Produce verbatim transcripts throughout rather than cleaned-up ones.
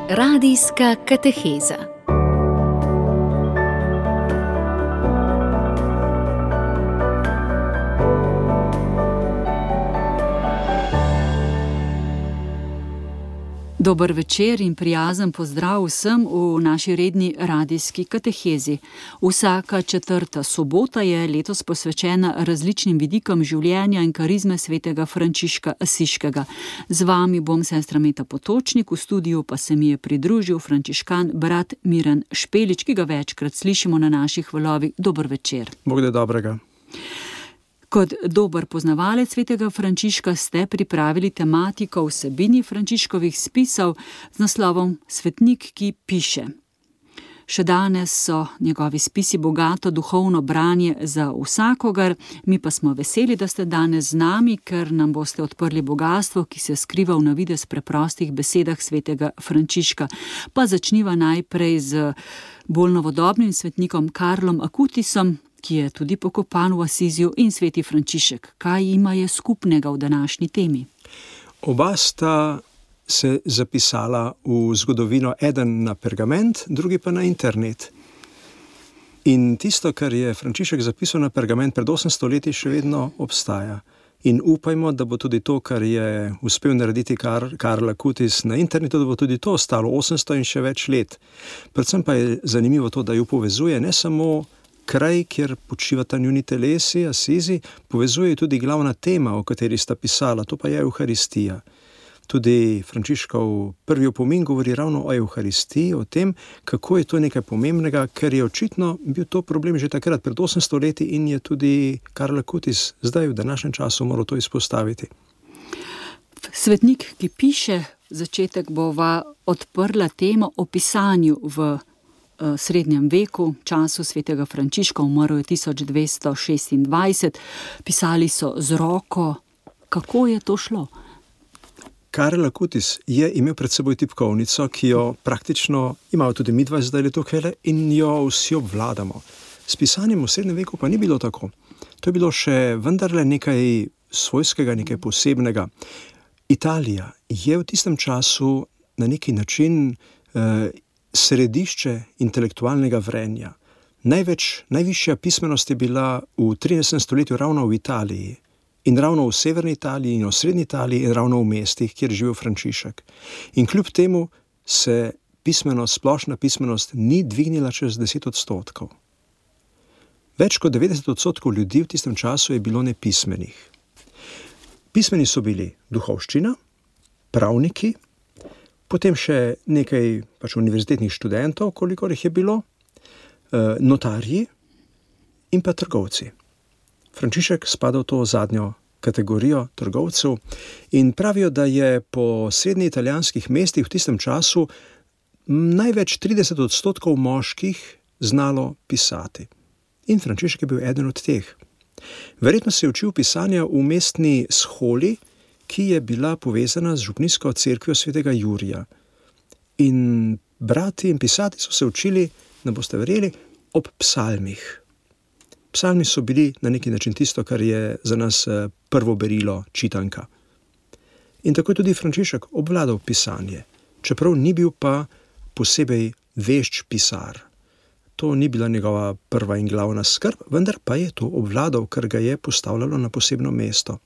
Radijska kateheza. Dober večer in prijazen pozdrav vsem v naši redni radijski katehezi. Vsaka četrta sobota je letos posvečena različnim vidikom življenja in karizme svetega Frančiška Asiškega. Z vami bom sestra Meta Potočnik, v studiu pa se mi je pridružil frančiškan brat Miran Špelič, ki ga večkrat slišimo na naših valovih. Dober večer. Bog da dobrega. Kot dober poznavalec svetega Frančiška ste pripravili tematiko vsebini Frančiškovih spisov z naslovom Svetnik, ki piše. Še danes so njegovi spisi bogato duhovno branje za vsakogar, mi pa smo veseli, da ste danes z nami, ker nam boste odprli bogastvo, ki se skriva v navidez preprostih besedah svetega Frančiška. Pa začniva najprej z bolj novodobnim svetnikom Karlom Akutisom, ki je tudi pokopan v Asiziju, in sveti Frančišek. Kaj ima je skupnega v današnji temi? Oba sta se zapisala v zgodovino, eden na pergament, drugi pa na internet. In tisto, kar je Frančišek zapisal na pergament pred osemsto leti, še vedno obstaja. In upajmo, da bo tudi to, kar je uspel narediti Kar, Karl Acutis na internetu, da bo tudi to ostalo osemsto in še več let. Predvsem pa je zanimivo to, da ju povezuje ne samo kraj, kjer počivata njuni telesi, Asizi, povezuje tudi glavna tema, o kateri sta pisala, to pa je Evharistija. Tudi Frančiškov prvi opomin govori ravno o Evharistiji, o tem, kako je to nekaj pomembnega, ker je očitno bil to problem že takrat, pred osemsto leti, in je tudi Karl Acutis zdaj v današnjem času moral to izpostaviti. Svetnik, ki piše, začetek bova odprla temo o pisanju v srednjem veku, času svetega Frančiška, umrl je tisoč dvesto šestindvajset, pisali so z roko. Kako je to šlo? Karl Acutis je imel pred seboj tipkovnico, ki jo praktično imajo tudi mi dva zdaj tukaj in jo vsi obvladamo. S pisanjem v srednjem veku pa ni bilo tako. To je bilo še vendarle nekaj svojskega, nekaj posebnega. Italija je v tistem času na neki način eh, središče intelektualnega vrenja. Največ, najvišja pismenost je bila v trinajstem stoletju ravno v Italiji. In ravno v severni Italiji in v srednji Italiji in ravno v mestih, kjer živel Frančišek. In kljub temu se pismenost, splošna pismenost ni dvignila čez deset odstotkov. Več kot devetdeset odstotkov ljudi v tistem času je bilo nepismenih. Pismeni so bili duhovščina, pravniki, potem še nekaj pač univerzitetnih študentov, kolikor jih je bilo, notarji in pa trgovci. Frančišek spada v to zadnjo kategorijo trgovcev in pravijo, da je po srednje italijanskih mestih v tistem času največ trideset odstotkov moških znalo pisati. In Frančišek je bil eden od teh. Verjetno se je učil pisanja v mestni sholi, ki je bila povezana z župnijsko cerkvijo svetega Jurija. In brati in pisati so se učili, ne boste verjeli, ob psalmih. Psalmi so bili na neki način tisto, kar je za nas prvo berilo, čitanka. In tako je tudi Frančišek obvladal pisanje, čeprav ni bil pa posebej vešč pisar. To ni bila njegova prva in glavna skrb, vendar pa je to obvladal, ker ga je postavljalo na posebno mesto.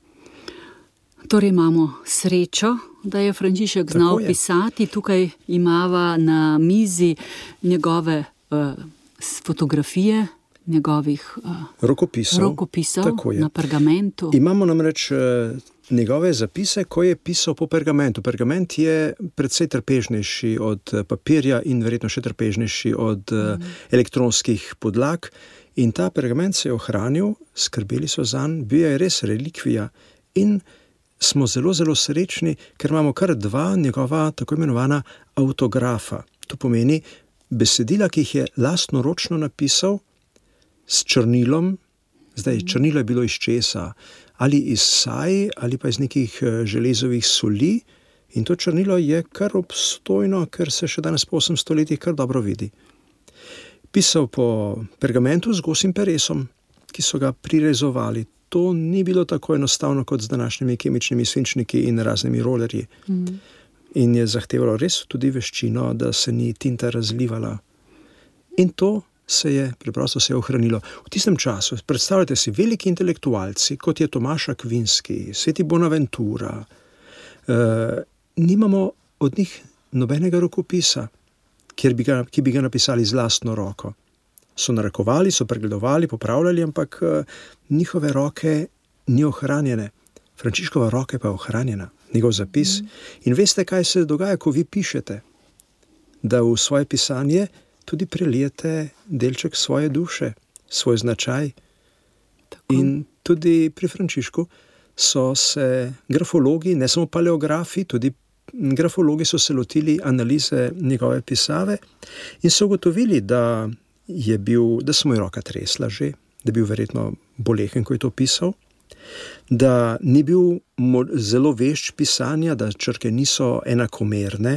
Torej imamo srečo, da je Frančišek znal je. pisati. Tukaj imava na mizi njegove uh, fotografije, njegovih uh, rokopisov, rokopisov na pergamentu. Imamo namreč uh, njegove zapise, ko je pisal po pergamentu. Pergament je precej trpežnejši od papirja in verjetno še trpežnejši od uh, mm. elektronskih podlag. In ta pergament se je ohranil, skrbeli so zanj, bil je res relikvija in smo zelo, zelo srečni, ker imamo kar dva njegova tako imenovana avtografa. To pomeni besedila, ki jih je lastnoročno napisal s črnilom. Zdaj, črnilo je bilo iz česa? Ali iz saj, ali pa iz nekih železovih soli. In to črnilo je kar obstojno, ker se še danes po osemsto letih kar dobro vidi. Pisal po pergamentu z gosim peresom, ki so ga prirezovali. To ni bilo tako enostavno kot z današnjimi kemičnimi svinčniki in raznimi rolerji. Mm. in je zahtevalo res tudi veščino, da se ni tinta razlivala. In to se je preprosto se je ohranilo. V tistem času, predstavljate si, veliki intelektualci, kot je Tomaš Akvinski, Sveti Bonaventura, eh, nimamo od njih nobenega rokopisa, kjer bi ga, ki bi ga napisali z lastno roko. So narekovali, so pregledovali, popravljali, ampak eh, njihove roke ni ohranjene. Frančiškova roka pa je ohranjena, njegov zapis. Mm. In veste, kaj se dogaja, ko vi pišete? Da v svoje pisanje tudi prelijete delček svoje duše, svoj značaj. Tako. In tudi pri Frančišku so se grafologi, ne samo paleografi, tudi grafologi so se lotili analize njegove pisave in so ugotovili, da je bil, da se mu je roka tresla že, da je bil verjetno bolehen, ko je to pisal, da ni bil zelo vešč pisanja, da črke niso enakomerne,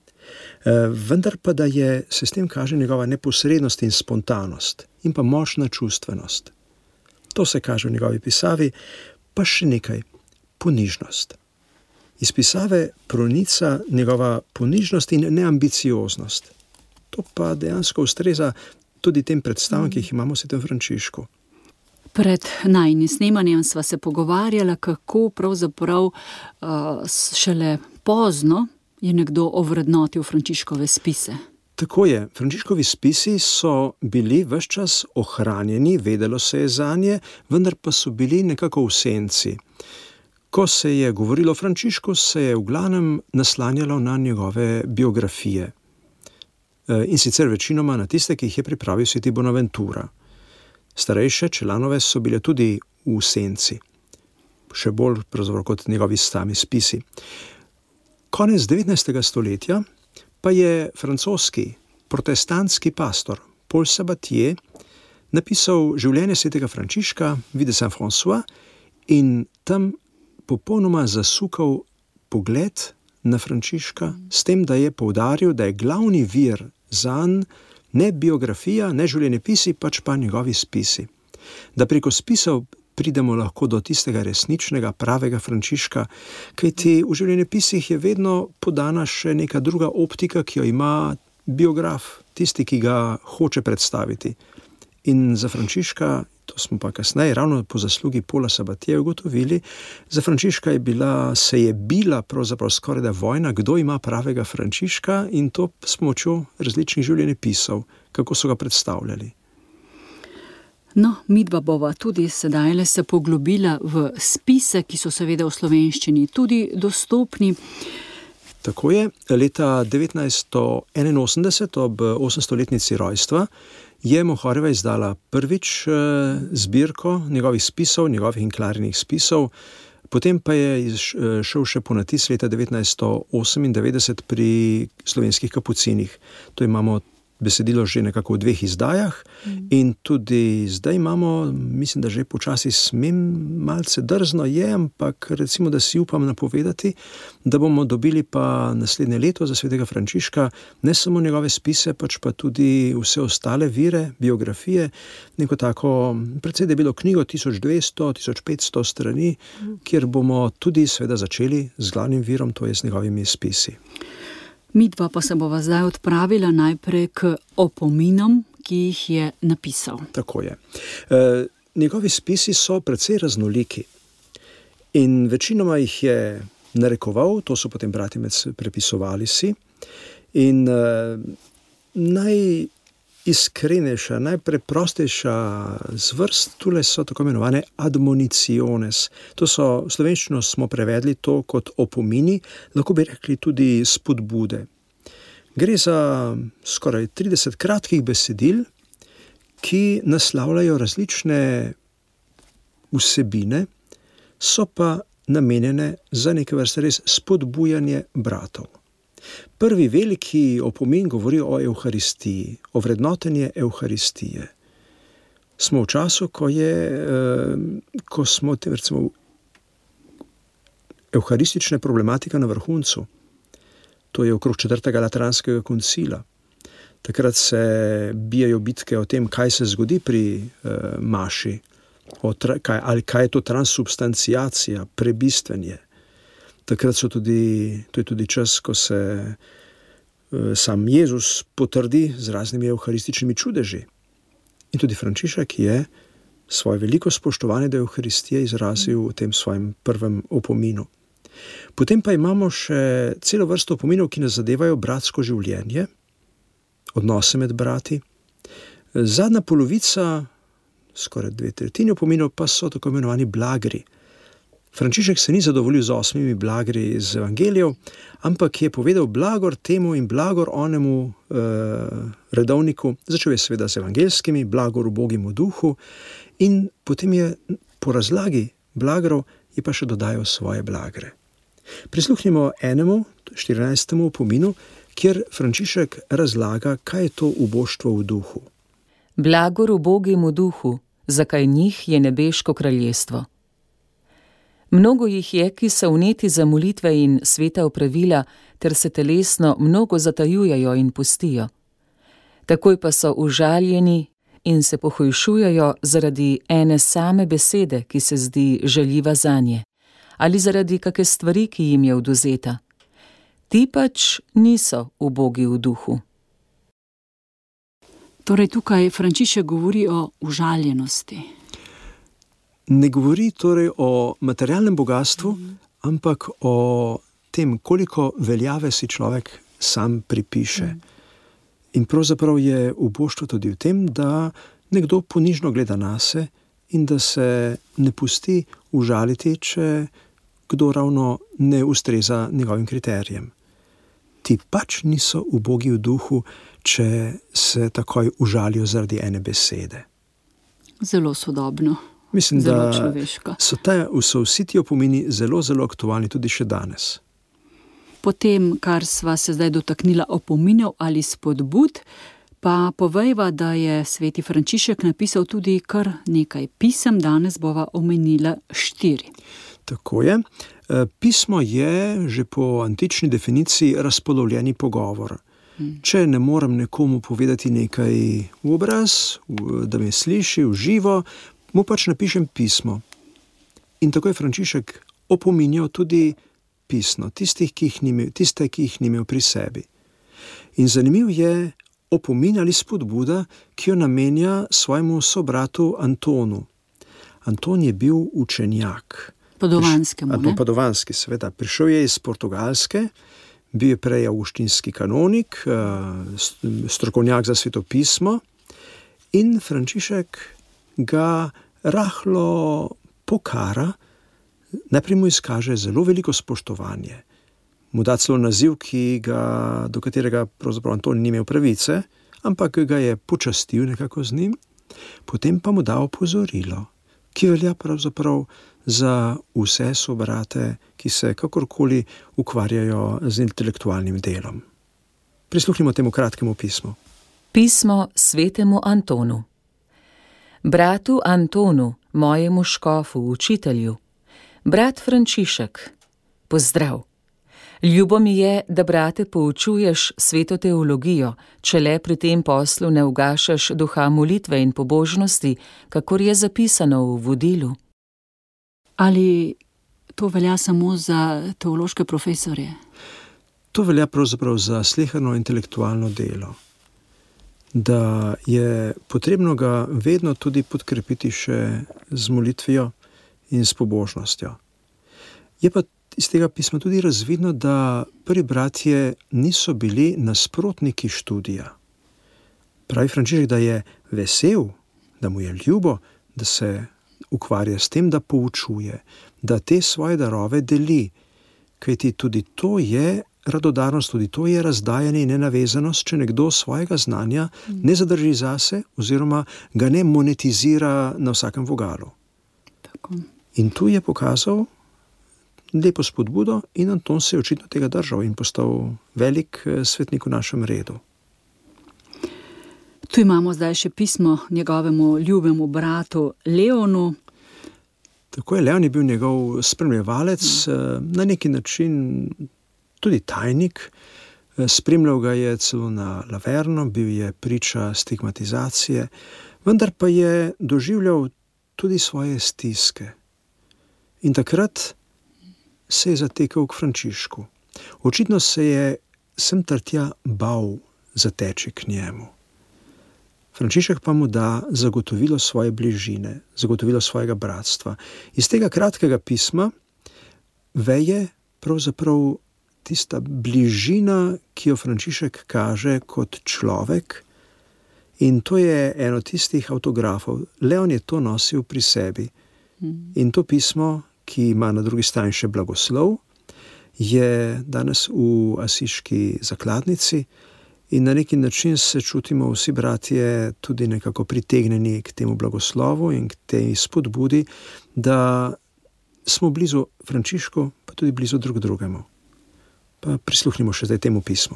vendar pa da je, se s tem kaže njegova neposrednost in spontanost in pa močna čustvenost. To se kaže v njegovi pisavi, pa še nekaj, ponižnost. Iz pisave pronica njegova ponižnost in neambicioznost. To pa dejansko ustreza tudi tem predstavam, ki jih imamo v Svetem Frančišku. Pred najinim snemanjem sva se pogovarjala, kako pravzaprav uh, šele pozno je nekdo ovrednotil Frančiškove spise. Tako je. Frančiškovi spisi so bili ves čas ohranjeni, vedelo se je zanje, vendar pa so bili nekako v senci. Ko se je govorilo o Frančišku, se je v glavnem naslanjalo na njegove biografije. In sicer večinoma na tiste, ki jih je pripravil Sveti Bonaventura. Starejše Čelanove so bile tudi v senci, še bolj pravzaprav kot njegovi sami spisi. Konec devetnajstega stoletja pa je francoski protestantski pastor Paul Sabatier napisal življenje svetega Frančiška, Vie de Saint François, in tam popolnoma zasukal pogled na Frančiška, s tem, da je poudaril, da je glavni vir zanj ne biografija, ne življenjepisi, pač pa njegovi spisi. Da preko spisov pridemo lahko do tistega resničnega, pravega Frančiška, kajti v življenjepisih je vedno podana še neka druga optika, ki jo ima biograf, tisti, ki ga hoče predstaviti. In za Frančiška, to smo pa kasneje, ravno po zaslugi Paula Sabatierja ugotovili, za Frančiška je bila, se je bila pravzaprav skoraj da vojna, kdo ima pravega Frančiška, in to s pomočjo različnih življenjepisov, kako so ga predstavljali. No, midva bova tudi sedaj se poglobila v spise, ki so seveda v slovenščini tudi dostopni. Tako je, leta devetnajststo enainosemdeset, ob osemstoletnici rojstva, je Mohorjeva izdala prvič zbirko njegovih spisov, njegovih in Klarinih spisov, potem pa je šel še ponatis leta devetnajststo osemindevetdeset pri slovenskih kapucinih. To imamo besedilo že nekako v dveh izdajah mm. in tudi zdaj imamo, mislim, da že počasi smem, malce drzno je, ampak recimo, da si upam napovedati, da bomo dobili pa naslednje leto za svetega Frančiška ne samo njegove spise, pač pa tudi vse ostale vire, biografije, neko tako precej debelo knjigo, tisoč dvesto, tisoč petsto strani, mm. kjer bomo tudi seveda začeli z glavnim virom, to je z njegovimi spisi. Midva pa se bova zdaj odpravila najprej k opominom, ki jih je napisal. Tako je. E, njegovi spisi so precej raznoliki in večinoma jih je narekoval, to so potem bratimec prepisovali si, in e, najiskrenejša, najpreprostejša zvrst tule so tako imenovane admoniciones. To so, v slovenščino smo prevedli to kot opomini, lahko bi rekli tudi spodbude. Gre za skoraj trideset kratkih besedil, ki naslavljajo različne vsebine, so pa namenjene za neke vrste res spodbujanje bratov. Prvi veliki opomin govori o Evharistiji, o vrednotenju Evharistije. Smo v času, ko je, ko smo, recimo, evharistična problematika na vrhuncu. To je okrog četrtega Lateranskega koncila. Takrat se bijajo bitke o tem, kaj se zgodi pri uh, maši, o tra, kaj, ali kaj je to transsubstanciacija, prebistvenje. Takrat so tudi, to je tudi čas, ko se uh, sam Jezus potrdi z raznimi evharističnimi čudeži. In tudi Frančišek je svoje veliko spoštovanje do Evharistije izrazil v tem svojem prvem opominu. Potem pa imamo še celo vrsto opominov, ki nas zadevajo bratsko življenje, odnose med brati. Zadnja polovica, skoraj dve tretjini opominov, pa so tako imenovani blagri. Frančišek se ni zadovoljil z osmimi blagri iz Evangelijev, ampak je povedal blagor temu in blagor onemu eh, redovniku. Začel je seveda z evangeljskimi, blagor ubogemu duhu, in potem je po razlagi blagorov je pa še dodajal svoje blagre. Prisluhnimo enemu, štirinajstemu opominu, kjer Frančišek razlaga, kaj je to uboštvo v duhu. Blagor ubogemu duhu, zakaj njih je nebeško kraljestvo. Mnogo jih je, ki so vneti za molitve in sveta opravila, ter se telesno mnogo zatajujejo in pustijo. Takoj pa so užaljeni in se pohujšujejo zaradi ene same besede, ki se zdi žaljiva zanje, ali zaradi kake stvari, ki jim je odvzeta. Ti pač niso ubogi v duhu. Torej tukaj Frančišek govori o užaljenosti. Ne govori torej o materialnem bogatstvu, mm. ampak o tem, koliko veljave si človek sam pripiše. Mm. In pravzaprav je uboštvo tudi v tem, da nekdo ponižno gleda nase in da se ne pusti užaliti, če kdo ravno ne ustreza njegovim kriterijem. Ti pač niso ubogi v duhu, če se takoj užalijo zaradi ene besede. Zelo sodobno. Mislim, zelo da človeško. So, ta, so vsi ti opomini zelo, zelo aktualni tudi še danes. Potem, kar sva se zdaj dotaknila opominov ali spodbud, pa povejva, da je sveti Frančišek napisal tudi kar nekaj pisem, danes bova omenila štiri. Tako je. Pismo je že po antični definiciji razpolovljeni pogovor. Hmm. Če ne morem nekomu povedati nekaj v obraz, da me sliši v živo, mu pač napišem pismo. In tako je Frančišek opominjal tudi pisno, tistih, ki jih ni imel, tiste, ki jih ni imel pri sebi. In zanimiv je opomin ali spodbuda, ki jo namenja svojemu sobratu Antonu. Anton je bil učenjak. Padovanskemu, Priš, ne? Padovanski, seveda. Prišel je iz Portugalske, bil je prej avguštinski kanonik, strokovnjak za svetopismo, in Frančišek ga rahlo pokara, najprej mu izkaže zelo veliko spoštovanje. Mu da celo naziv, ki ga, do katerega pravzaprav Anton ni imel pravice, ampak ga je počastil nekako z njim, potem pa mu da opozorilo, ki velja pravzaprav za vse sobrate, ki se kakorkoli ukvarjajo z intelektualnim delom. Prisluhnimo temu kratkemu pismu. Pismo svetemu Antonu. Bratu Antonu, mojemu škofu, učitelju, brat Frančišek, pozdrav. Ljubo mi je, da, brate, poučuješ sveto teologijo, če le pri tem poslu ne ugašaš duha molitve in pobožnosti, kakor je zapisano v vodilu. Ali to velja samo za teološke profesorje? To velja pravzaprav za sleherno intelektualno delo. Da je potrebno ga vedno tudi podkrepiti še z molitvijo in s pobožnostjo. Je pa iz tega pisma tudi razvidno, da prvi bratje niso bili nasprotniki študija. Pravi Frančišek, da je vesel, da mu je ljubo, da se ukvarja s tem, da poučuje, da te svoje darove deli, kajti tudi to je radodarnost, tudi to je razdajanje in nenavezanost, če nekdo svojega znanja ne zadrži zase oziroma ga ne monetizira na vsakem vogalu. Tako. In tu je pokazal lepo spodbudo in Anton se je očitno tega držal in postal velik svetnik v našem redu. Tu imamo zdaj še pismo njegovemu ljubemu bratu Leonu. Tako je, Leon je bil njegov spremljevalec, mm. na neki način tudi tajnik. Spremljal ga je celo na Laverno, bil je priča stigmatizacije, vendar pa je doživljal tudi svoje stiske. In takrat se je zatekel k Frančišku. Očitno se je sem ter tja bal zateči k njemu. Frančišek pa mu da zagotovilo svoje bližine, zagotovilo svojega bratstva. Iz tega kratkega pisma veje pravzaprav tista bližina, ki jo Frančišek kaže kot človek, in to je eno tistih avtografov. Leon je to nosil pri sebi. In to pismo, ki ima na drugi strani še blagoslov, je danes v asiški zakladnici in na neki način se čutimo vsi bratje tudi nekako pritegnjeni k temu blagoslovu in k tej spodbudi, da smo blizu Frančišku, pa tudi blizu drug drugemu. Pa prisluhnimo še zdaj temu pismu.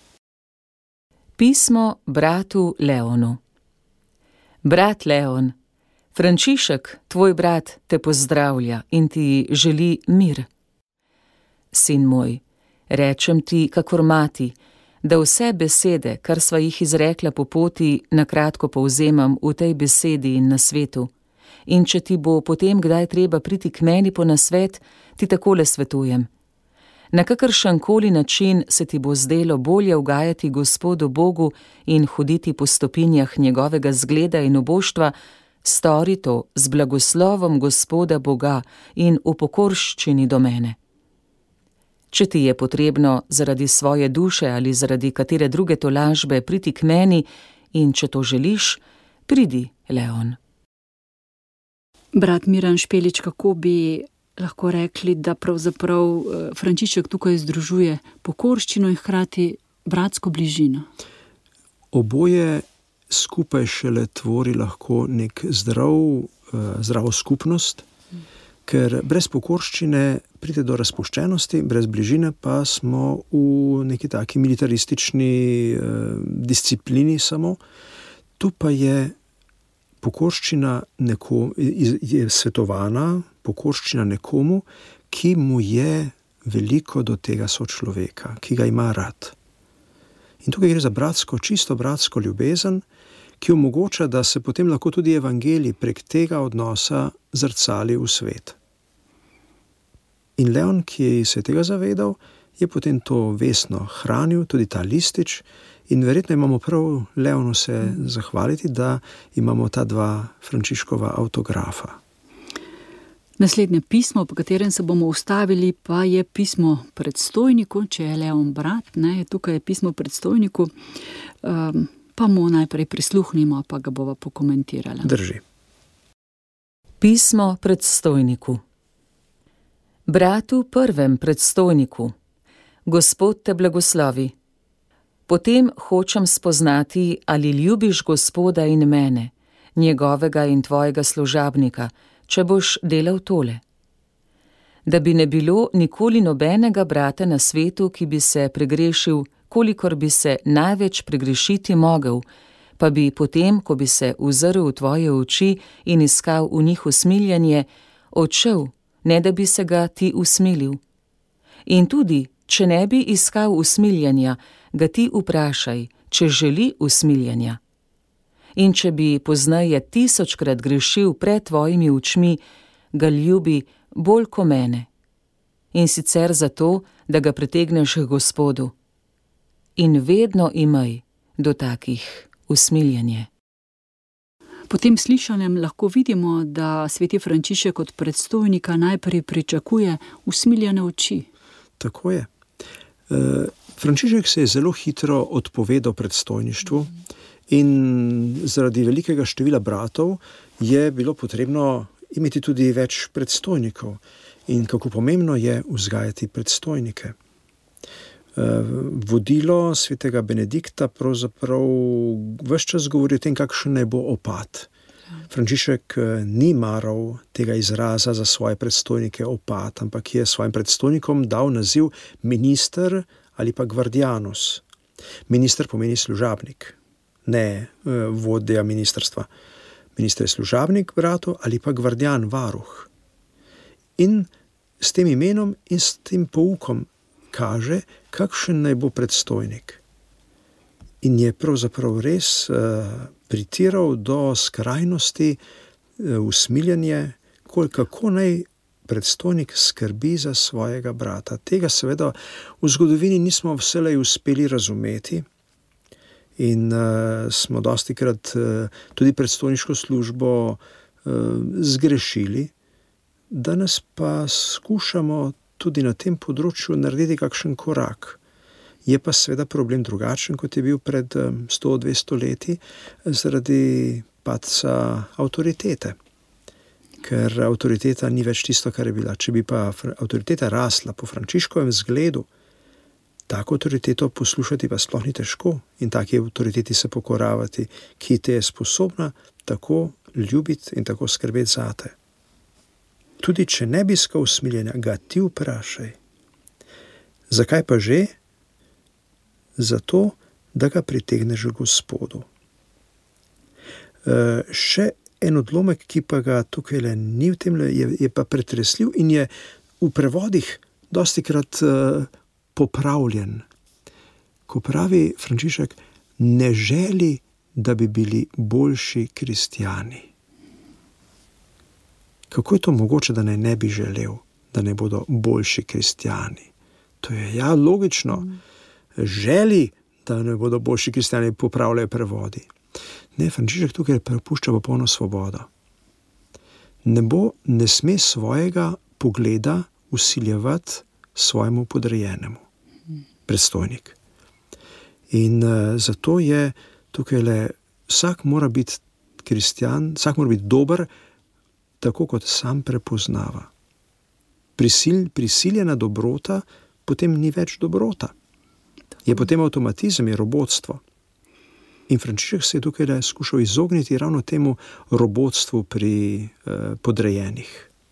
Pismo bratu Leonu. Brat Leon, Frančišek, tvoj brat, te pozdravlja in ti želi mir. Sin moj, rečem ti, kakor mati, da vse besede, kar sva jih izrekla po poti, nakratko povzemam v tej besedi in na svetu. In če ti bo potem kdaj treba priti k meni po nasvet, ti takole svetujem. Na kakršenkoli način se ti bo zdelo bolje ugajati Gospodu Bogu in hoditi po stopinjah njegovega zgleda in oboštva, stori to z blagoslovom Gospoda Boga in v pokorščini do mene. Če ti je potrebno zaradi svoje duše ali zaradi katere druge tolažbe priti k meni in če to želiš, pridi, Leon. Brat Miran Špelič, kako bi lahko rekli, da pravzaprav Frančišek tukaj združuje pokorščino in hkrati bratsko bližino? Oboje skupaj šele tvori lahko nek zdrav, zdravo skupnost, ker brez pokorščine pride do razpuščenosti, brez bližine pa smo v neki taki militaristični eh, disciplini samo. Tu pa je pokorščina neko, je svetovana pokorščina nekomu, ki mu je veliko do tega sočloveka, ki ga ima rad. In tukaj gre za bratsko, čisto bratsko ljubezen, ki omogoča, da se potem lahko tudi evangelij prek tega odnosa zrcali v svet. In Leon, ki se je tega zavedal, je potem to vestno hranil, tudi ta listič, in verjetno imamo prav Leonu se zahvaliti, da imamo ta dva Frančiškova avtografa. Naslednje pismo, po katerem se bomo ustavili, pa je pismo predstojniku, če je Leon brat, ne, tukaj je pismo predstojniku, um, pa mu najprej prisluhnimo, pa ga bova pokomentirala. Drži. Pismo predstojniku. Bratu prvem predstojniku, Gospod te blagoslovi. Potem hočem spoznati, ali ljubiš Gospoda in mene, njegovega in tvojega služabnika, če boš delal tole. Da bi ne bilo nikoli nobenega brata na svetu, ki bi se pregrešil, kolikor bi se največ pregrešiti mogel, pa bi potem, ko bi se uzrl v tvoje oči in iskal v njih usmiljanje, odšel, ne da bi se ga ti usmilil. In tudi, če ne bi iskal usmiljanja, ga ti vprašaj, če želi usmiljanja. In če bi pozneje tisočkrat grešil pred tvojimi očmi, ga ljubi bolj ko mene. In sicer zato, da ga pritegneš k Gospodu. In vedno imej do takih usmiljanje. Po tem slišanem lahko vidimo, da sveti Frančišek od predstojnika najprej pričakuje usmiljene oči. Tako je. E, Frančišek se je zelo hitro odpovedal predstojništvu in zaradi velikega števila bratov je bilo potrebno imeti tudi več predstojnikov. In kako pomembno je vzgajati predstojnike. Vodilo svetega Benedikta pravzaprav ves čas govori o tem, kakšen naj bo opat. Frančišek ni maral tega izraza za svoje predstojnike opat, ampak je svojim predstojnikom dal naziv minister ali pa guardianus. Minister pomeni služabnik, ne vodja ministrstva. Minister je služabnik bratu ali pa guardian, varuh. In s tem imenom in s tem poukom kaže, kakšen naj bo predstojnik. In je pravzaprav res uh, pritiral do skrajnosti uh, usmiljanje, kako naj predstojnik skrbi za svojega brata. Tega seveda v zgodovini nismo vselej uspeli razumeti in uh, smo dostikrat uh, tudi predstojniško službo uh, zgrešili. Danes pa skušamo tudi na tem področju narediti kakšen korak. Je pa seveda problem drugačen, kot je bil pred sto dvesto leti, zaradi padca avtoritete. Ker avtoriteta ni več tisto, kar je bila. Če bi pa avtoriteta rasla po Frančiškovem zgledu, tako avtoriteto poslušati pa sploh ni težko in taki avtoriteti se pokoravati, ki te je sposobna tako ljubiti in tako skrbeti zate. Tudi če ne bi iskal usmiljenja, ga ti vprašaj. Zakaj pa že? Zato, da ga pritegneš k Gospodu. E, še en odlomek, ki pa ga tukaj le ni v tem, je, je pa pretresljiv in je v prevodih dostikrat e, popravljen. Ko pravi Frančišek, ne želi, da bi bili boljši kristjani. Kako je to mogoče, da ne, ne bi želel, da ne bodo boljši kristjani? To je ja logično. Mm. Želi, da ne bodo boljši kristjani, popravljajo prevodi. Ne, Frančišek tukaj prepušča popolno svobodo. Ne bo, ne sme svojega pogleda vsiljevati svojemu podrejenemu, predstojnik. In uh, zato je tukaj le, vsak mora biti kristjan, vsak mora biti dober, tako kot sam prepoznava. Prisil, prisiljena dobrota potem ni več dobrota. Je potem avtomatizem, je robotstvo. In Frančišek se je tukaj le skušal izogniti ravno temu robotstvu pri eh, podrejenih.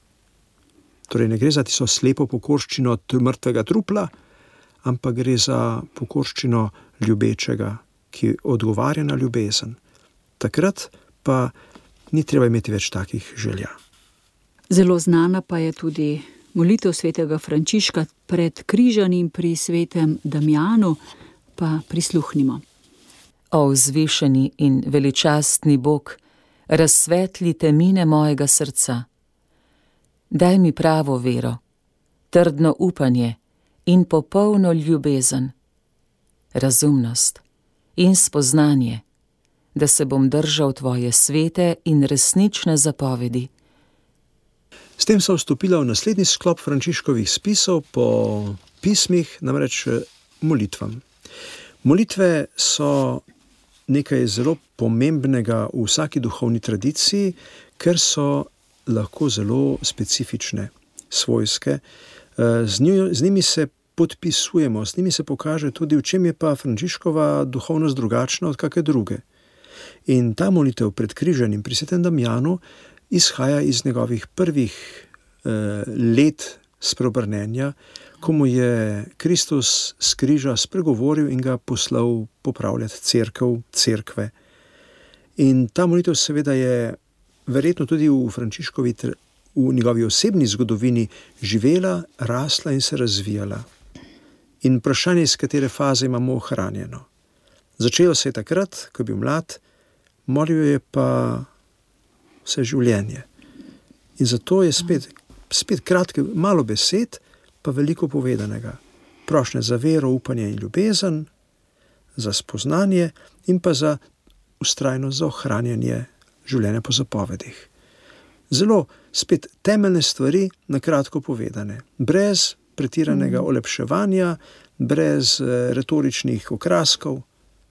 Torej ne gre za tisto slepo pokorščino mrtvega trupla, ampak gre za pokorščino ljubečega, ki odgovarja na ljubezen. Takrat pa ni treba imeti več takih želja. Zelo znana pa je tudi molitev svetega Frančiška pred križanjem pri svetem Damjanu, pa prisluhnimo. O vzvišeni in veličastni Bog, razsvetli temine mojega srca. Daj mi pravo vero, trdno upanje in popolno ljubezen, razumnost in spoznanje, da se bom držal tvoje svete in resnične zapovedi. S tem so vstopila v naslednji sklop Frančiškovih spisov po pismih, namreč molitvam. Molitve so nekaj zelo pomembnega v vsaki duhovni tradiciji, ker so lahko zelo specifične, svojske. Z, njo, z njimi se podpisujemo, z njimi se pokaže tudi, v čem je pa Frančiškova duhovnost drugačna od kakšne druge. In ta molitev pred križanjem pri svetem Damjanu izhaja iz njegovih prvih eh, let spreobrnenja, ko mu je Kristus s križa spregovoril in ga poslal popravljati cerkev, cerkve. In ta molitev seveda je verjetno tudi v Frančiškovi, v njegovi osebni zgodovini živela, rasla in se razvijala. In vprašanje, iz katere faze imamo ohranjeno. Začelo se je takrat, ko je bil mlad, molil je pa vse življenje. In zato je spet, spet kratke, malo besed, pa veliko povedanega. Prošnje za vero, upanje in ljubezen, za spoznanje in pa za vztrajnost, za ohranjanje življenja po zapovedih. Zelo spet temeljne stvari na kratko povedane, brez pretiranega olepševanja, brez retoričnih okraskov.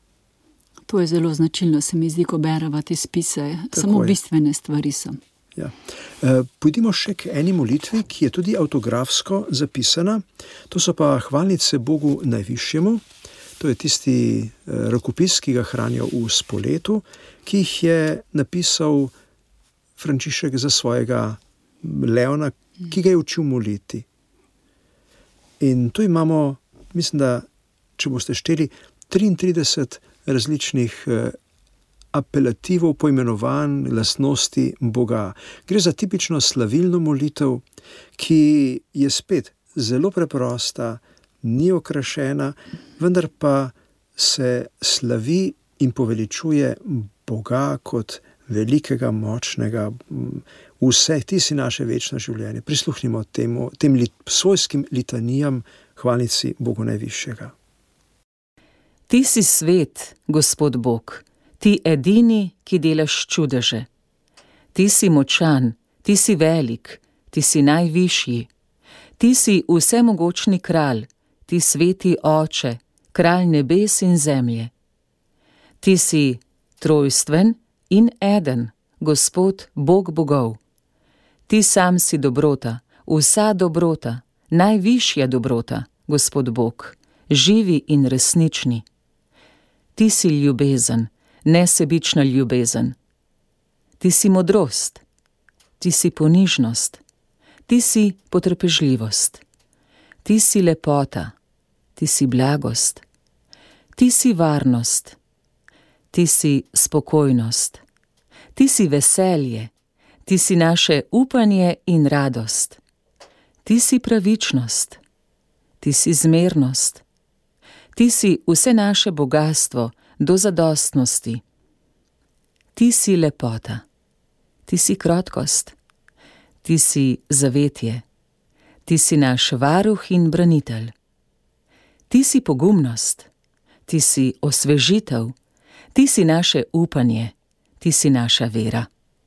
To je zelo značilno, se mi zdi, ko bereva te spise. Tako Samo je. Bistvene stvari so. Ja. E, pojdimo še k eni molitvi, ki je tudi avtografsko zapisana. To so pa hvalnice Bogu najvišjemu. To je tisti e, rokopis, ki ga hranijo v Spoletu, ki jih je napisal Frančišek za svojega Leona, ki ga je učil moliti. In tu imamo, mislim, da če boste šteli, triintrideset različnih eh, apelativov, poimenovanj, lastnosti Boga. Gre za tipično slavilno molitev, ki je spet zelo preprosta, ni okrašena, vendar pa se slavi in poveličuje Boga kot velikega, močnega, vse, ti si naše večno življenje. Prisluhnimo temu, tem lit, svojskim litanijam hvalnici Bogu najvišjega. Ti si svet, Gospod Bog, ti edini, ki delaš čudeže. Ti si močan, ti si velik, ti si najvišji. Ti si vsemogočni kralj, ti sveti oče, kralj nebes in zemlje. Ti si trojstven in eden, Gospod Bog bogov. Ti sam si dobrota, vsa dobrota, najvišja dobrota, Gospod Bog, živi in resnični. Ti si ljubezen, nesebična ljubezen. Ti si modrost, ti si ponižnost, ti si potrpežljivost, ti si lepota, ti si blagost, ti si varnost, ti si spokojnost, ti si veselje, ti si naše upanje in radost, ti si pravičnost, ti si zmernost, ti si vse naše bogastvo do zadostnosti, ti si lepota, ti si krotkost, ti si zavetje, ti si naš varuh in branitelj, ti si pogumnost, ti si osvežitev, ti si naše upanje, ti si naša vera.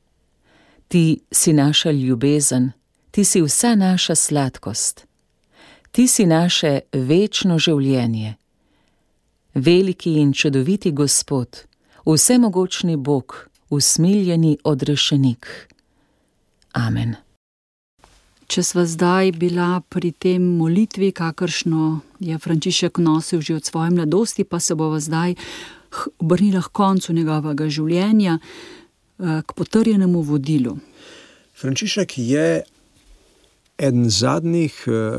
Ti si naša ljubezen, ti si vsa naša sladkost, ti si naše večno življenje. Veliki in čudoviti Gospod, vsemogočni Bog, usmiljeni odrešenik. Amen. Če sva zdaj bila pri tem molitvi, kakršno je Frančišek nosil že od svoje mladosti, pa se bova zdaj obrnila k koncu njegovega življenja, k potrjenemu vodilu. Frančišek je eden zadnjih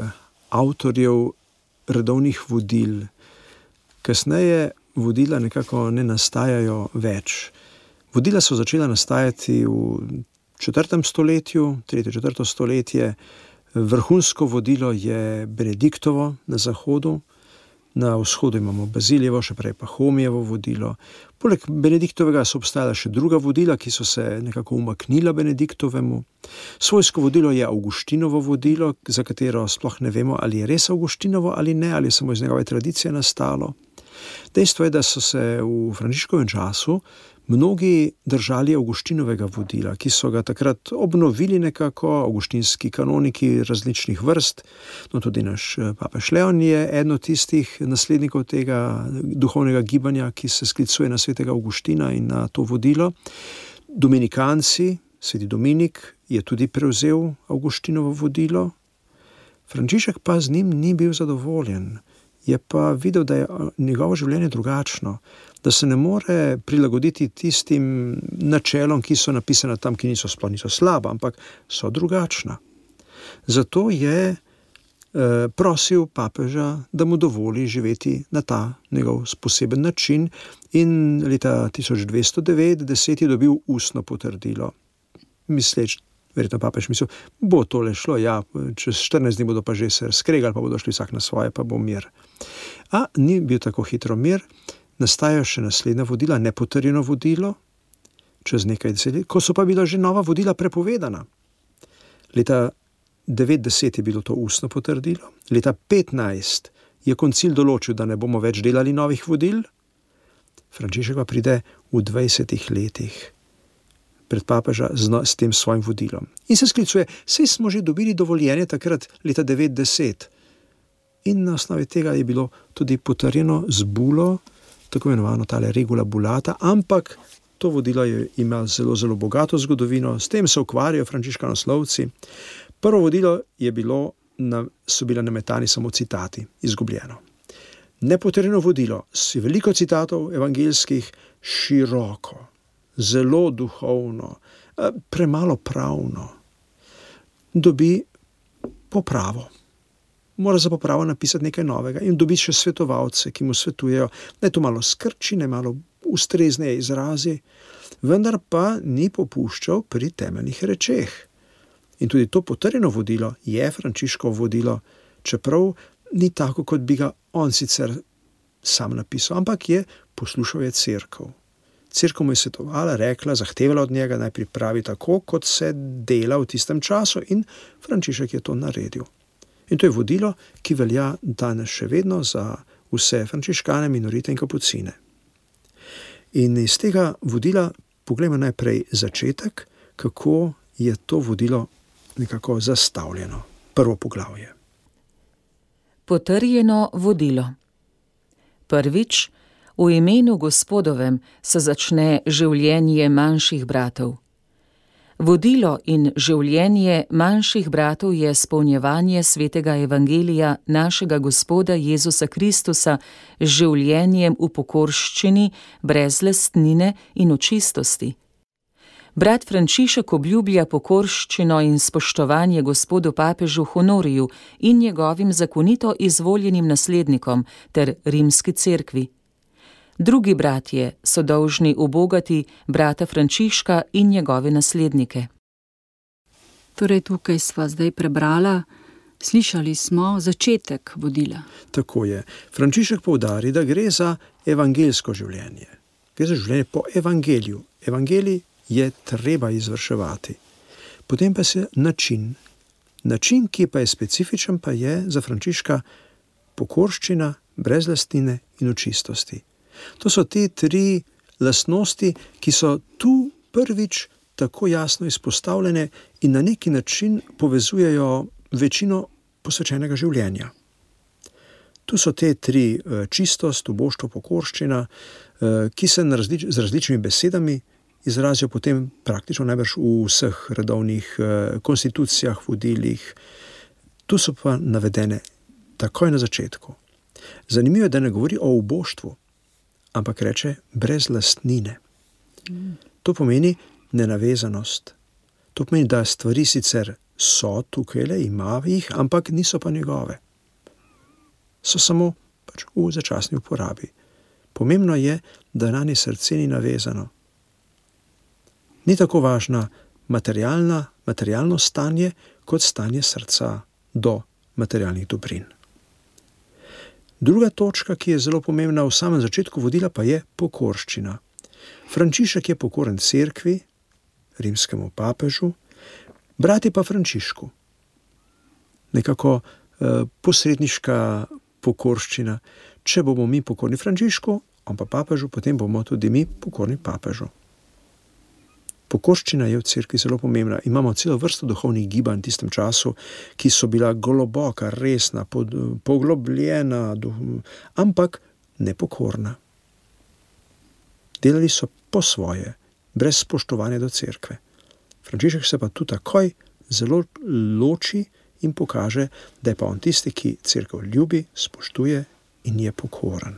avtorjev redovnih vodil. Kasneje vodila nekako ne nastajajo več. Vodila so začela nastajati v četrtem stoletju, tretje, četrto stoletje. Vrhunsko vodilo je Benediktovo na zahodu, na vzhodu imamo Bazilijevo, še prej pa Homijevo vodilo. Poleg Benediktovega so obstajala še druga vodila, ki so se nekako umaknila Benediktovemu. Svojsko vodilo je Avguštinovo vodilo, za katero sploh ne vemo, ali je res Avguštinovo ali ne, ali je samo iz njegove tradicije nastalo. Dejstvo je, da so se v Frančiškovem času mnogi držali Avguštinovega vodila, ki so ga takrat obnovili nekako, avguštinski kanoniki različnih vrst. No, tudi naš papež Leon je eden od tistih naslednikov tega duhovnega gibanja, ki se sklicuje na svetega Avguština in na to vodilo. Dominikanci, sveti Dominik, je tudi prevzel Avguštinovo vodilo. Frančišek pa z njim ni bil zadovoljen. Je pa videl, da je njegovo življenje drugačno, da se ne more prilagoditi tistim načelom, ki so napisane tam, ki niso sploh niso slaba, ampak so drugačna. Zato je eh, prosil papeža, da mu dovoli živeti na ta njegov poseben način in leta tisoč dvesto devetdeset je dobil ustno potrdilo. Misleč, verjetno papež mislil, bo tole šlo, ja, čez štirinajst dni bodo pa že se razkregali, pa bodo šli vsak na svoje, pa bo mir. A ni bil tako hitro mir, nastajajo še naslednja vodila, nepotrjeno vodilo, čez nekaj deset let, ko so pa bila že nova vodila prepovedana. Leta devetdeset je bilo to ustno potrdilo, leta petnajst je koncil določil, da ne bomo več delali novih vodil, Frančišek pa pride v dvajsetih letih pred papeža z, s tem svojim vodilom. In se sklicuje, saj smo že dobili dovoljenje takrat leta devetdeset. In na osnovi tega je bilo tudi potrjeno z bulo, tako imenovano tale regula bulata, ampak to vodilo je imelo zelo, zelo bogato zgodovino, s tem se ukvarjajo frančiškanoslovci. Prvo vodilo je bilo, na, so bile nametani samo citati, izgubljeno. Nepotrjeno vodilo, s veliko citatov evangeljskih, široko, zelo duhovno, premalo pravno, dobi popravo. Mora za popravo napisati nekaj novega in dobi še svetovalce, ki mu svetujejo, da je to malo skrči, ne malo ustrezneje izrazi, vendar pa ni popuščal pri temeljnih rečeh. In tudi to potrjeno vodilo je Frančiškovo vodilo, čeprav ni tako, kot bi ga on sicer sam napisal, ampak je poslušal je cerkev. Cerkev mu je svetovala, rekla, zahtevala od njega, naj pripravi tako, kot se dela v tistem času, in Frančišek je to naredil. In to je vodilo, ki velja danes še vedno za vse frančiškane, minorite in kapucine. In iz tega vodila poglejmo najprej začetek, kako je to vodilo nekako zastavljeno. Prvo poglavje. Potrjeno vodilo. Prvič, v imenu Gospodovem se začne življenje manjših bratov. Vodilo in življenje manjših bratov je spolnjevanje svetega evangelija našega Gospoda Jezusa Kristusa z življenjem v pokorščini, brez lastnine in v čistosti. Brat Frančišek obljublja pokorščino in spoštovanje gospodu papežu Honoriju in njegovim zakonito izvoljenim naslednikom ter rimski cerkvi. Drugi bratje so dolžni ubogati brata Frančiška in njegove naslednike. Torej, tukaj sva zdaj prebrala, slišali smo začetek vodila. Tako je. Frančišek poudari, da gre za evangeljsko življenje. Gre za življenje po evangeliju. Evangelij je treba izvrševati. Potem pa se način. Način, ki pa je specifičen, pa je za Frančiška pokorščina, brez lastnine in v čistosti. To so te tri lastnosti, ki so tu prvič tako jasno izpostavljene in na neki način povezujejo večino posvečenega življenja. Tu so te tri čistost, uboštvo, pokorščina, ki se različ, z različnimi besedami izrazijo potem praktično najbrž v vseh redovnih konstitucijah, vodilih. Tu so pa navedene takoj na začetku. Zanimivo je, da ne govori o uboštvu, ampak reče brez lastnine. Mm. To pomeni nenavezanost. To pomeni, da stvari sicer so tukajle, ima jih, ampak niso pa njegove. So samo pač v začasni uporabi. Pomembno je, da na nje srce ni navezano. Ni tako važna materialna, materialno stanje, kot stanje srca do materialnih dobrin. Druga točka, ki je zelo pomembna v samem začetku vodila, pa je pokorščina. Frančišek je pokoren cerkvi, rimskemu papežu, brati pa Frančišku. Nekako eh, posredniška pokorščina. Če bomo mi pokorni Frančišku, on pa papežu, potem bomo tudi mi pokorni papežu. Pokorščina je v cerkvi zelo pomembna. Imamo celo vrsto duhovnih gibanj v tistem času, ki so bila globoka, resna, pod, poglobljena, ampak nepokorna. Delali so po svoje, brez spoštovanja do cerkve. Frančišek se pa tu takoj zelo loči in pokaže, da je pa on tisti, ki cerkev ljubi, spoštuje in je pokoren.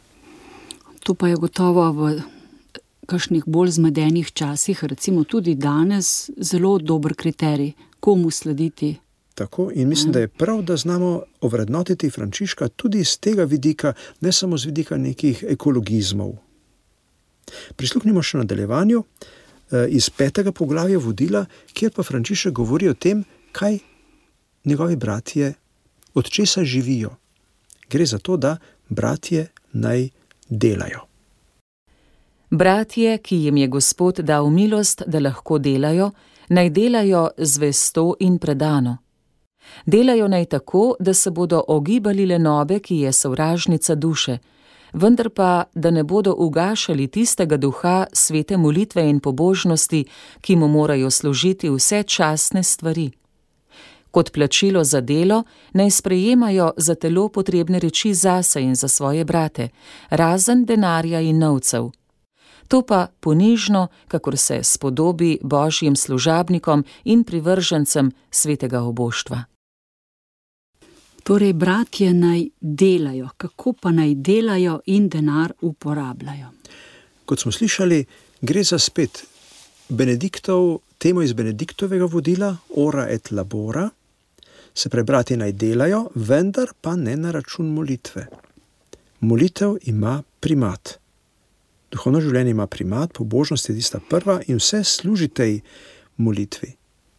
To pa je gotovo v kakšnih bolj zmedenih časih, recimo tudi danes, zelo dober kriterij, komu slediti. Tako, in mislim, da je prav, da znamo ovrednotiti Frančiška tudi iz tega vidika, ne samo z vidika nekih ekologizmov. Prisluhnimo še nadaljevanju iz petega poglavja vodila, kjer pa Frančišek govori o tem, kaj njegovi bratje od česa živijo. Gre za to, da bratje naj delajo. Bratje, ki jim je Gospod dal milost, da lahko delajo, naj delajo zvesto in predano. Delajo naj tako, da se bodo ogibali lenobe, ki je sovražnica duše, vendar pa, da ne bodo ugašali tistega duha svete molitve in pobožnosti, ki mu morajo služiti vse častne stvari. Kot plačilo za delo naj sprejemajo za telo potrebne reči zase in za svoje brate, razen denarja in novcev. To pa ponižno, kakor se spodobi božjim služabnikom in privržencem svetega oboštva. Torej, bratje naj delajo. Kako pa naj delajo in denar uporabljajo? Kot smo slišali, gre za spet Benediktov, temo iz Benediktovega vodila, ora et labora, se pravi, bratje naj delajo, vendar pa ne na račun molitve. Molitev ima primat. Duhovno življenje ima primat, pobožnost je tista prva in vse služi tej molitvi.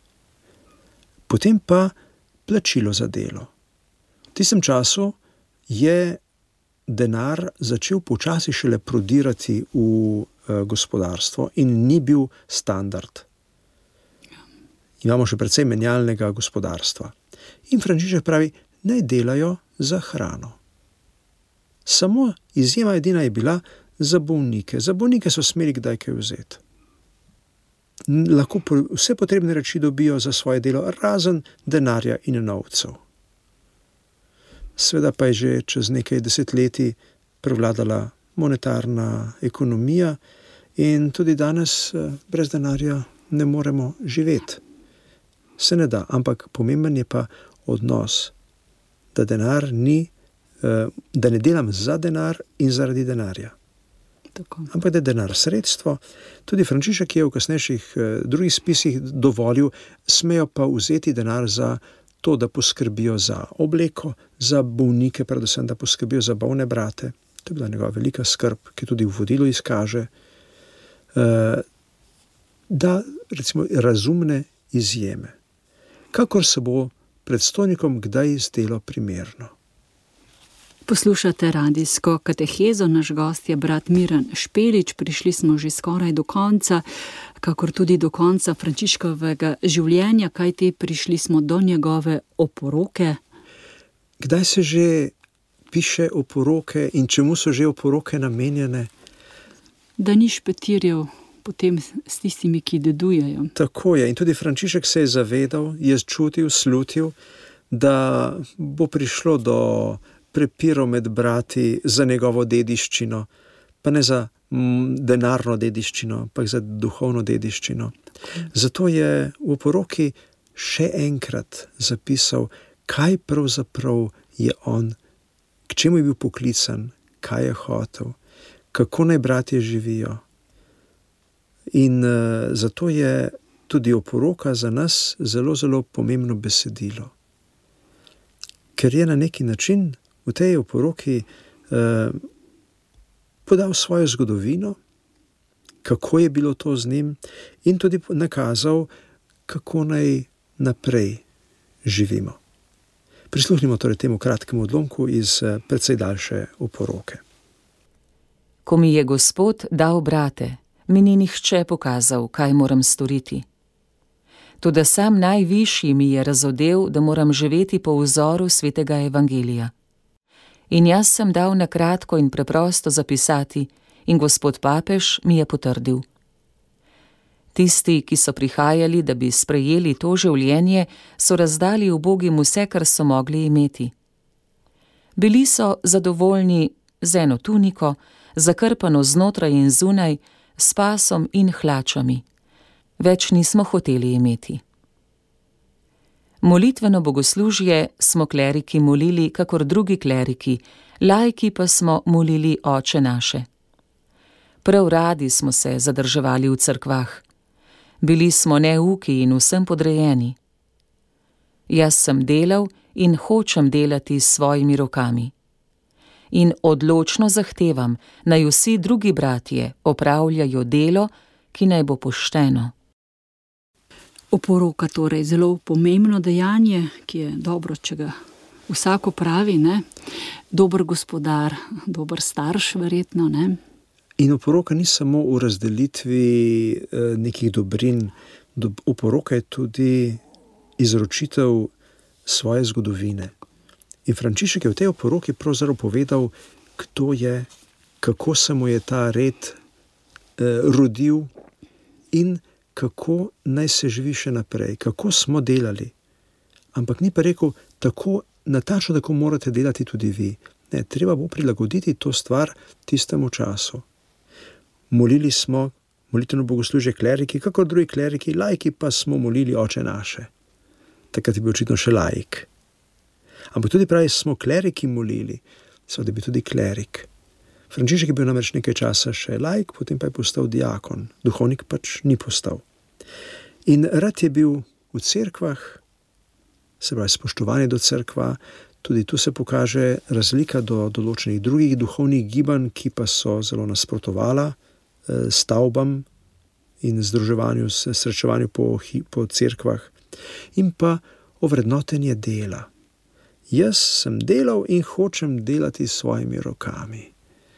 Potem pa plačilo za delo. V tistem času je denar začel počasi šele prodirati v uh, gospodarstvo in ni bil standard. Imamo še precej menjalnega gospodarstva. In Frančišek pravi, naj delajo za hrano. Samo izjema edina je bila za bolnike. Za bolnike so smeli kdaj kaj vzeti. Lahko vse potrebne reči dobijo za svoje delo, razen denarja in novcev. Sveda pa je že čez nekaj desetletij prevladala monetarna ekonomija in tudi danes brez denarja ne moremo živeti. Se ne da, ampak pomemben je pa odnos, da denar ni, da ne delam za denar in zaradi denarja. Tako. Ampak da je denar sredstvo. Tudi Frančišek je v kasnejših drugih spisih dovolil, smejo pa vzeti denar za to, da poskrbijo za obleko, za bolnike, predvsem da poskrbijo za bolne brate. To je bila njegova velika skrb, ki tudi v vodilu izkaže, da recimo razumne izjeme. Kakor se bo predstojnikom kdaj zdelo primerno. Poslušate radijsko katehezo, naš gost je brat Miran Špelič, prišli smo že skoraj do konca, kakor tudi do konca Frančiškovega življenja, kajti prišli smo do njegove oporoke. Kdaj se že piše oporoke in čemu so že oporoke namenjene? Da ni špetirjev potem s tistimi, ki dedujejo. Tako je, in tudi Frančišek se je zavedal, je čutil, slutil, da bo prišlo do prepirov med brati za njegovo dediščino, pa ne za denarno dediščino, ampak za duhovno dediščino. Zato je v oporoki še enkrat zapisal, kaj pravzaprav je on, k čemu je bil poklican, kaj je hotel, kako naj bratje živijo. In uh, zato je tudi oporoka za nas zelo, zelo pomembno besedilo. Ker je na neki način v tej oporoki uh, podal svojo zgodovino, kako je bilo to z njim in tudi nakazal, kako naj naprej živimo. Prisluhnimo torej temu kratkemu odlomku iz uh, precej daljše oporoke. Ko mi je Gospod dal brate, mi ni nihče pokazal, kaj moram storiti. Toda sam najvišji mi je razodel, da moram živeti po vzoru svetega evangelija. In jaz sem dal na kratko in preprosto zapisati, in gospod papež mi je potrdil. Tisti, ki so prihajali, da bi sprejeli to življenje, so razdali ubogim vse, kar so mogli imeti. Bili so zadovoljni z eno tuniko, zakrpano znotraj in zunaj, s pasom in hlačami. Več nismo hoteli imeti. Molitveno bogoslužje smo kleriki molili, kakor drugi kleriki, laiki pa smo molili Oče naše. Prav radi smo se zadrževali v cerkvah. Bili smo neuki in vsem podrejeni. Jaz sem delal in hočem delati s svojimi rokami. In odločno zahtevam, naj vsi drugi bratje opravljajo delo, ki naj bo pošteno. Oporoka torej zelo pomembno dejanje, ki je dobro, če ga vsako pravi, ne? Dober gospodar, dober starš verjetno, ne? In oporoka ni samo v razdelitvi eh, nekih dobrin, oporoka je tudi izročitev svoje zgodovine. In Frančišek je v tej oporoki pravzaprav povedal, kdo je, kako se mu je ta red eh, rodil in kako naj se živi še naprej, kako smo delali. Ampak ni pa rekel, tako natačno, tako morate delati tudi vi. Ne, treba bo prilagoditi to stvar tistemu času. Molili smo, molitveno bogoslužje kleriki, kako drugi kleriki, laiki pa smo molili Oče naše. Takrat je bil očitno še laik. Ampak tudi pravi, smo kleriki molili, seveda bi tudi klerik. Frančišek je bil namreč nekaj časa še laik, potem pa je postal diakon. Duhovnik pač ni postal. In rad je bil v cerkvah, se pravi spoštovanje do cerkva, tudi tu se pokaže razlika do določenih drugih duhovnih gibanj, ki pa so zelo nasprotovala stavbam in združevanju, srečevanju po, po cerkvah in pa ovrednotenje dela. Jaz sem delal in hočem delati s svojimi rokami.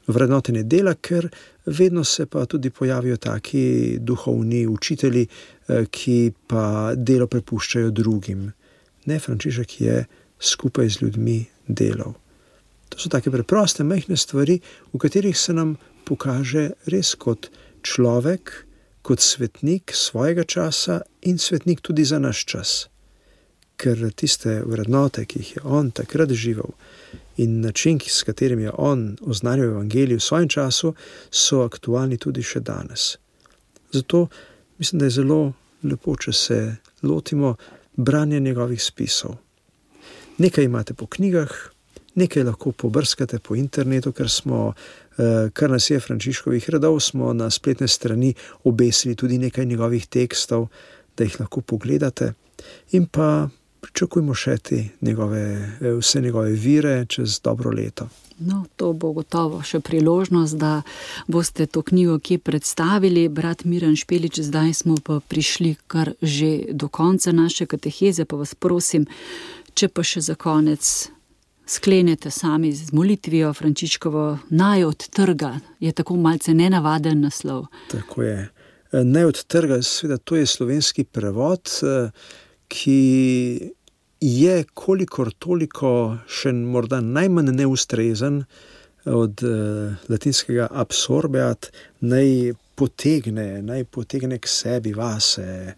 vrednotenje dela, ker vedno se pa tudi pojavijo taki duhovni učitelji, ki pa delo prepuščajo drugim. Ne, Frančišek je skupaj z ljudmi delal. To so take preproste, majhne stvari, v katerih se nam pokaže res kot človek, kot svetnik svojega časa in svetnik tudi za naš čas. Ker tiste vrednote, ki jih je on takrat živel in način, s katerim je on oznanjal evangelij v svojem času, so aktualni tudi še danes. Zato mislim, da je zelo lepo, če se lotimo branja njegovih spisov. Nekaj imate po knjigah, nekaj lahko pobrskate po internetu, ker smo, kar nas je Frančiškovih redov, smo na spletne strani obesili tudi nekaj njegovih tekstov, da jih lahko pogledate. In pa pričakujmo še te njegove, vse njegove vire čez dobro leto. No, to bo gotovo še priložnost, da boste to knjigo kje predstavili. Brat Miran Špelič, zdaj smo pa prišli kar že do konca naše kateheze, pa vas prosim, če pa še za konec sklenete sami z molitvijo Frančiškovo Naj od trga. Je tako malce nenavaden naslov. Tako je. Naj od trga, seveda to je slovenski prevod, ki je kolikor toliko še morda najmanj neustrezen od latinskega absorbeat, naj potegne, naj potegne k sebi vase.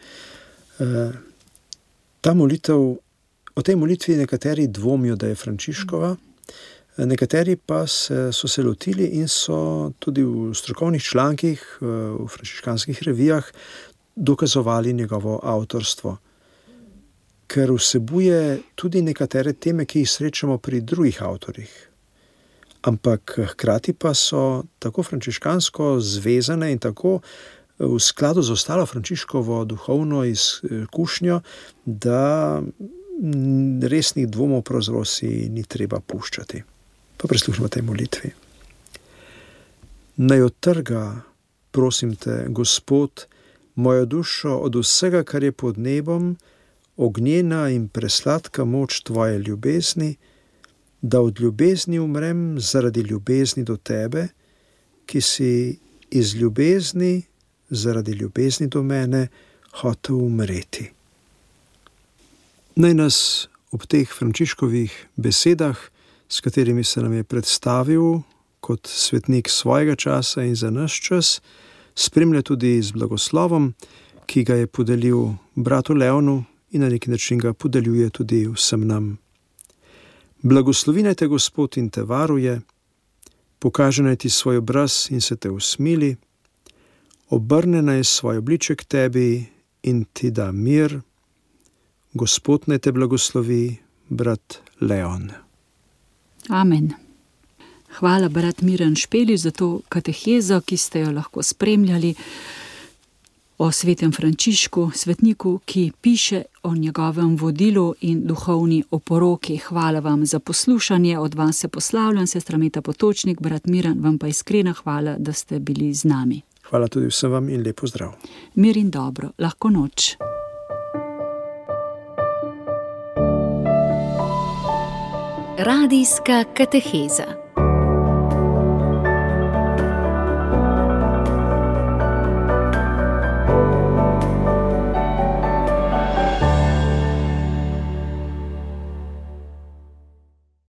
Ta molitev, o tej molitvi nekateri dvomijo, da je Frančiškova, nekateri pa se, so se lotili in so tudi v strokovnih člankih, v frančiškanskih revijah dokazovali njegovo avtorstvo. Ker vsebuje tudi nekatere teme, ki jih srečamo pri drugih avtorjih. Ampak hkrati pa so tako frančiškansko zvezane in tako v skladu z ostalo Frančiškovo duhovno izkušnjo, da resnih dvomov pravzaprav si ni treba puščati. Pa prisluhnimo tej molitvi. Naj od trga, prosim te, Gospod, mojo dušo od vsega, kar je pod nebom, ognjena in presladka moč tvoje ljubezni, da od ljubezni umrem zaradi ljubezni do tebe, ki si iz ljubezni, zaradi ljubezni do mene, hotel umreti. Naj nas ob teh Frančiškovih besedah, s katerimi se nam je predstavil kot svetnik svojega časa in za naš čas, spremlja tudi z blagoslovom, ki ga je podelil bratu Leonu in na neki način ga podeljuje tudi vsem nam. Blagoslovi naj te Gospod in te varuje, pokaže naj ti svoj obraz in se te usmili, obrne naj svoj obliček tebi in ti da mir. Gospod naj te blagoslovi, brat Leon. Amen. Hvala, brat Miran Špelič, za to katehezo, ki ste jo lahko spremljali o svetem Frančišku, svetniku, ki piše o njegovem vodilu in duhovni oporoki. Hvala vam za poslušanje, od vas se poslavljam, sestra Meta Potočnik, brat Miran, vam pa iskrena hvala, da ste bili z nami. Hvala tudi vsem vam in lep pozdrav. Mir in dobro, lahko noč. Radijska kateheza.